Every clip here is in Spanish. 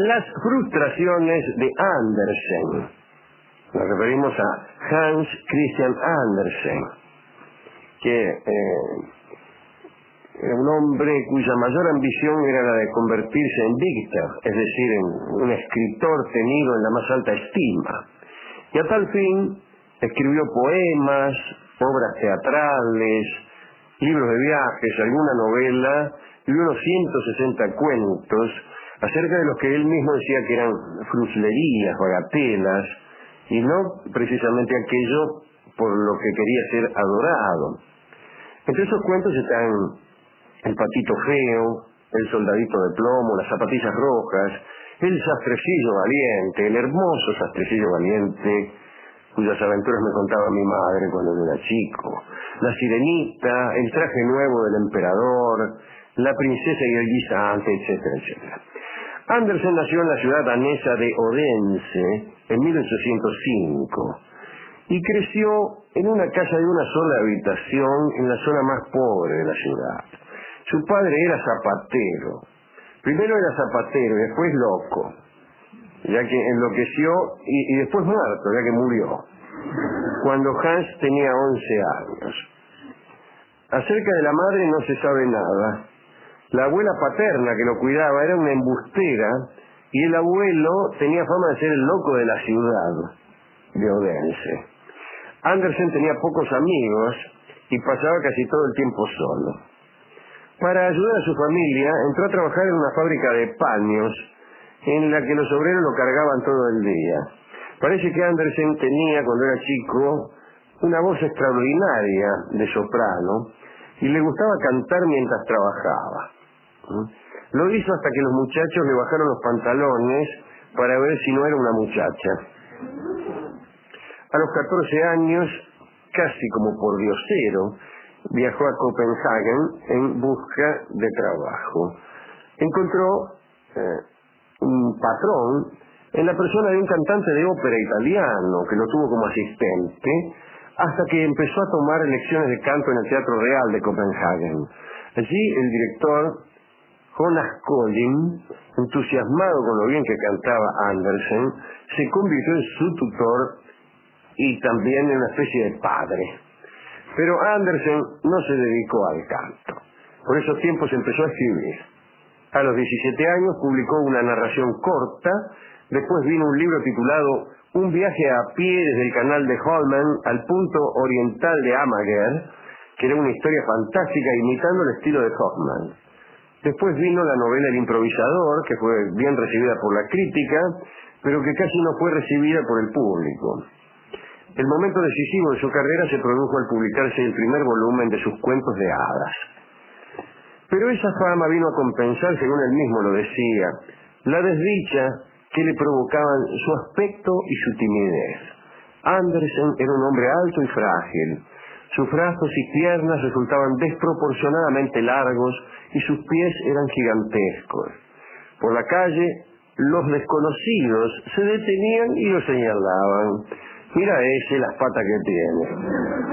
Las frustraciones de Andersen. Nos referimos a Hans Christian Andersen, que era un hombre cuya mayor ambición era la de convertirse en Dichter, es decir, en un escritor tenido en la más alta estima. Y a tal fin escribió poemas, obras teatrales, libros de viajes, alguna novela y unos 160 cuentos acerca de los que él mismo decía que eran fruslerías, bagatelas, y no precisamente aquello por lo que quería ser adorado. Entre esos cuentos están El patito feo, El soldadito de plomo, Las zapatillas rojas, El sastrecillo valiente, el hermoso sastrecillo valiente, cuyas aventuras me contaba mi madre cuando yo era chico, La sirenita, El traje nuevo del emperador, La princesa y el guisante, etcétera, etcétera. Andersen nació en la ciudad danesa de Odense en 1805 y creció en una casa de una sola habitación en la zona más pobre de la ciudad. Su padre era zapatero. Primero era zapatero y después loco, ya que enloqueció y después muerto, ya que murió, cuando Hans tenía 11 años. Acerca de la madre no se sabe nada. La abuela paterna que lo cuidaba era una embustera y el abuelo tenía fama de ser el loco de la ciudad de Odense. Andersen tenía pocos amigos y pasaba casi todo el tiempo solo. Para ayudar a su familia entró a trabajar en una fábrica de paños en la que los obreros lo cargaban todo el día. Parece que Andersen tenía, cuando era chico, una voz extraordinaria de soprano y le gustaba cantar mientras trabajaba. Lo hizo hasta que los muchachos le bajaron los pantalones para ver si no era una muchacha. A los 14 años, casi como por diosero, viajó a Copenhague en busca de trabajo. Encontró un patrón en la persona de un cantante de ópera italiano que lo tuvo como asistente hasta que empezó a tomar lecciones de canto en el Teatro Real de Copenhague. Allí el director Jonas Collin, entusiasmado con lo bien que cantaba Andersen, se convirtió en su tutor y también en una especie de padre. Pero Andersen no se dedicó al canto. Por esos tiempos empezó a escribir. A los 17 años publicó una narración corta, después vino un libro titulado Un viaje a pie desde el canal de Holmen al punto oriental de Amager, que era una historia fantástica imitando el estilo de Hoffmann. Después vino la novela El improvisador, que fue bien recibida por la crítica, pero que casi no fue recibida por el público. El momento decisivo de su carrera se produjo al publicarse el primer volumen de sus cuentos de hadas. Pero esa fama vino a compensar, según él mismo lo decía, la desdicha que le provocaban su aspecto y su timidez. Andersen era un hombre alto y frágil. Sus brazos y piernas resultaban desproporcionadamente largos y sus pies eran gigantescos. Por la calle, los desconocidos se detenían y lo señalaban. Mira ese, las patas que tiene.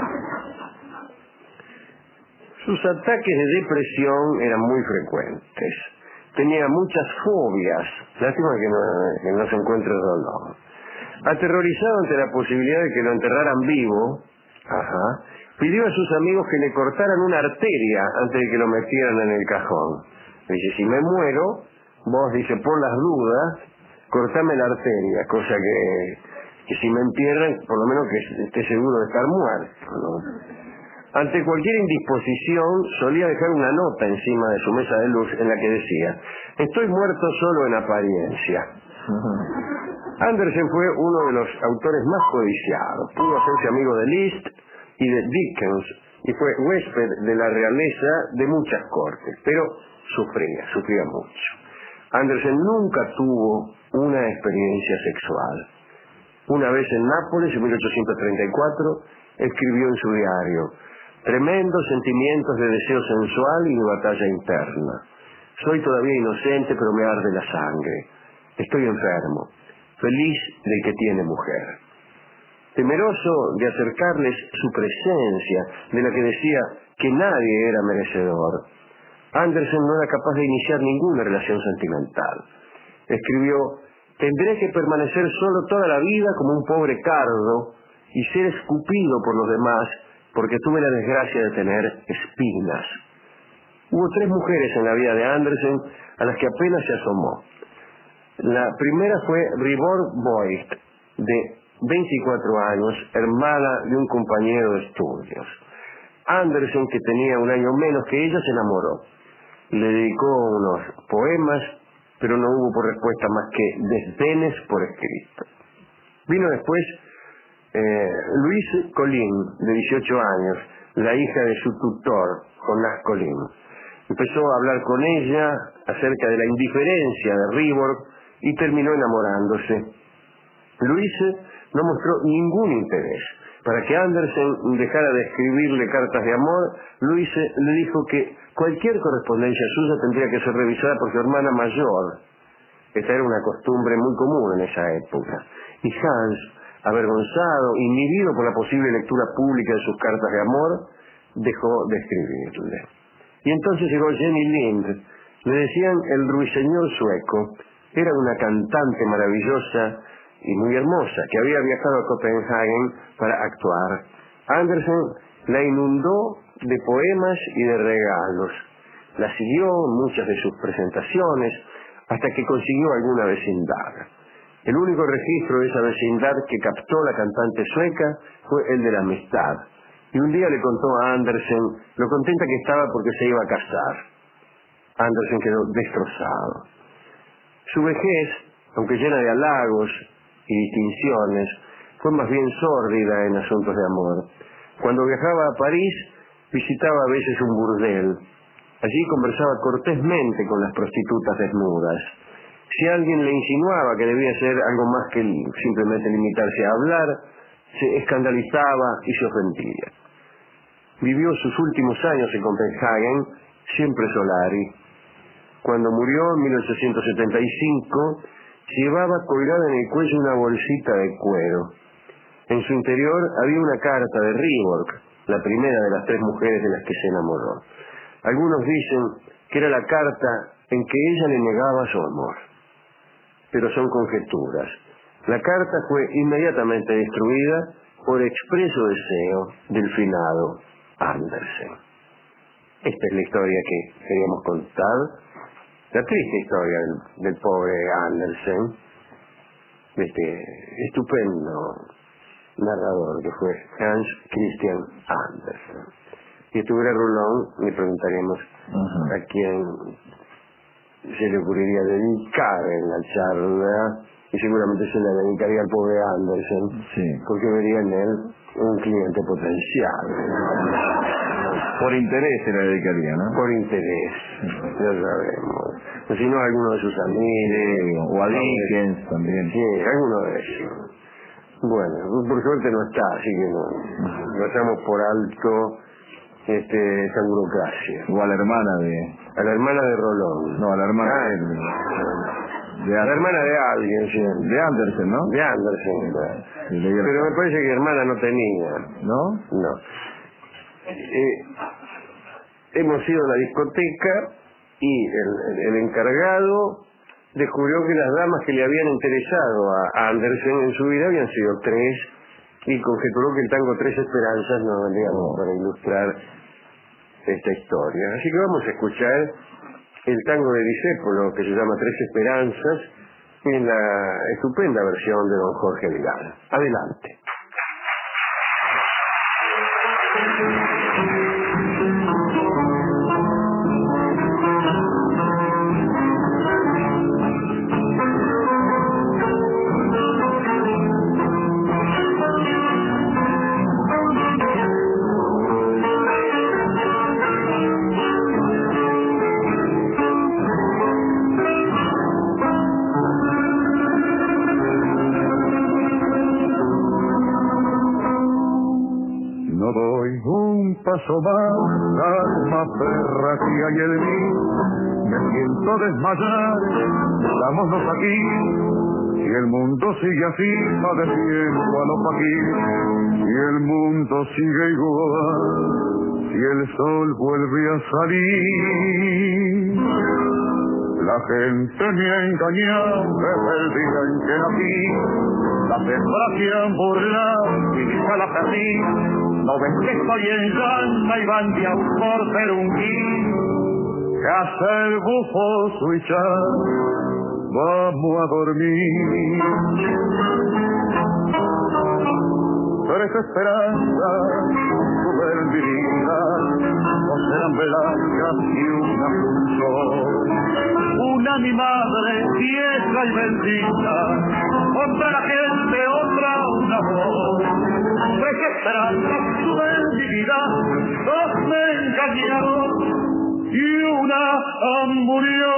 Sus ataques de depresión eran muy frecuentes. Tenía muchas fobias. Lástima que no se encuentre dolor. Aterrorizado ante la posibilidad de que lo enterraran vivo, pidió a sus amigos que le cortaran una arteria antes de que lo metieran en el cajón. Dice, si me muero, vos, dice, por las dudas, cortame la arteria, cosa que si me entierran, por lo menos que esté seguro de estar muerto, ¿no? Ante cualquier indisposición, solía dejar una nota encima de su mesa de luz en la que decía, estoy muerto solo en apariencia. Andersen fue uno de los autores más codiciados. Pudo hacerse amigo de Liszt y de Dickens, y fue huésped de la realeza de muchas cortes, pero sufría mucho. Andersen nunca tuvo una experiencia sexual. Una vez en Nápoles, en 1834, escribió en su diario, tremendos sentimientos de deseo sensual y de batalla interna. Soy todavía inocente, pero me arde la sangre. Estoy enfermo, feliz del que tiene mujer. Temeroso de acercarles su presencia, de la que decía que nadie era merecedor, Andersen no era capaz de iniciar ninguna relación sentimental. escribió: tendré que permanecer solo toda la vida como un pobre cardo y ser escupido por los demás porque tuve la desgracia de tener espinas. Hubo 3 mujeres en la vida de Andersen a las que apenas se asomó. La primera fue Rivor Boyd, de 24 años, hermana de un compañero de estudios. Andersen, que tenía un año menos que ella, se enamoró. Le dedicó unos poemas, pero no hubo por respuesta más que desdenes por escrito. Vino después Louise Colin, de 18 años, la hija de su tutor, Jonas Colin. Empezó a hablar con ella acerca de la indiferencia de Rivor y terminó enamorándose. Louise no mostró ningún interés. Para que Andersen dejara de escribirle cartas de amor, Louise le dijo que cualquier correspondencia suya tendría que ser revisada por su hermana mayor. Esta era una costumbre muy común en esa época. Y Hans, avergonzado, inhibido por la posible lectura pública de sus cartas de amor, dejó de escribirle. Y entonces llegó Jenny Lind. Le decían el ruiseñor sueco. Era una cantante maravillosa y muy hermosa, que había viajado a Copenhagen para actuar. Andersen la inundó de poemas y de regalos. La siguió en muchas de sus presentaciones, hasta que consiguió alguna vecindad. El único registro de esa vecindad que captó la cantante sueca fue el de la amistad. Y un día le contó a Andersen lo contenta que estaba porque se iba a casar. Andersen quedó destrozado. Su vejez, aunque llena de halagos y distinciones, fue más bien sórdida en asuntos de amor. Cuando viajaba a París, visitaba a veces un burdel. Allí conversaba cortésmente con las prostitutas desnudas. Si alguien le insinuaba que debía ser algo más que simplemente limitarse a hablar, se escandalizaba y se ofendía. Vivió sus últimos años en Copenhagen, siempre solari. Cuando murió en 1875, llevaba colgada en el cuello una bolsita de cuero. En su interior había una carta de Rivor, la primera de las 3 mujeres de las que se enamoró. Algunos dicen que era la carta en que ella le negaba su amor, pero son conjeturas. La carta fue inmediatamente destruida por expreso deseo del finado Andersen. Esta es la historia que queríamos contar, la triste historia del pobre Andersen, de este estupendo narrador que fue Hans Christian Andersen. Si estuviera Roulon, le preguntaríamos a quién se le ocurriría dedicar en la charla, y seguramente se la dedicaría al pobre Andersen, sí, porque vería en él un cliente potencial. Por interés se la dedicaría, ¿no? Por interés, ya sabemos. O si no, alguno de sus amigos. O a Dickens también. Sí, alguno de esos. Bueno, por suerte no está, así que no pasamos por alto esta burocracia. O a la hermana de... A la hermana de Rolón. No, a la hermana de la hermana de alguien, sí. De Andersen, ¿no? De Andersen. Pero me parece que hermana no tenía. ¿No? No. Hemos ido a la discoteca y el encargado descubrió que las damas que le habían interesado a Andersen en su vida habían sido 3, y conjeturó que el tango Tres Esperanzas no valía para ilustrar esta historia. Así que vamos a escuchar el tango de Discépolo, que se llama Tres Esperanzas, en la estupenda versión de don Jorge Vidal. Adelante. No doy un paso más, la alma perra que hay en mí, me siento desmayar, vámonos aquí, si el mundo sigue así, padeciendo a los aquí, si el mundo sigue igual, si el sol vuelve a salir, La gente me ha engañado desde el día en que nací. Las hembras se han burlado y quizá la perdí. No ves que estoy en llanta y bandeado por ser un guí. Que hace el bufo switchar, vamos a dormir. Tres esperanzas suben mi vida, no serán blancas y una flor. Una mi madre vieja y bendita, otra la gente, otra un amor. Tres esperanzas suben mi vida, dos me engañaron y una murió.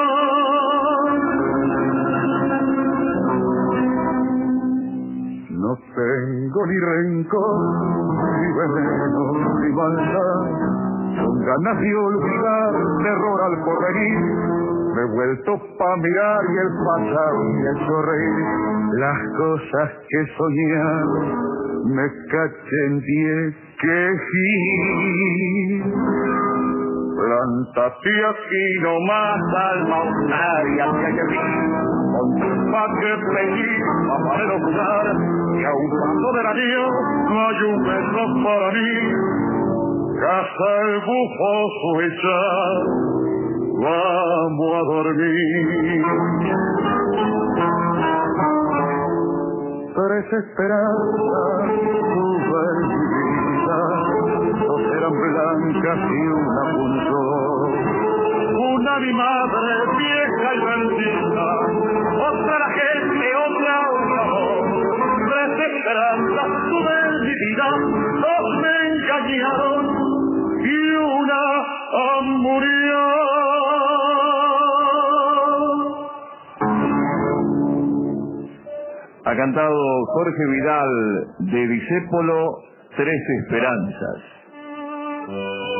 No tengo ni rencor, ni veneno, ni maldad, con ganas de olvidar, terror al porvenir. Me he vuelto pa' mirar y el pasado me ha hecho reír. Las cosas que soñaba me caché en 10 quejí. Plántate aquí nomás, alma osaria que hay en mí. Con tu pa' que pedí, pa' poder jugar, y a un paso de la Dios no hay un beso para mí. Casa el bufo suiza, vamos a dormir. Tres esperanzas suben mi vida, dos eran blancas y una punzó. Una mi madre vieja y bendita, otra la gente, otra un amor. Tres esperanzas suben mi vida, dos me engañaron y una murió. Ha cantado Jorge Vidal de Discépolo, Tres Esperanzas.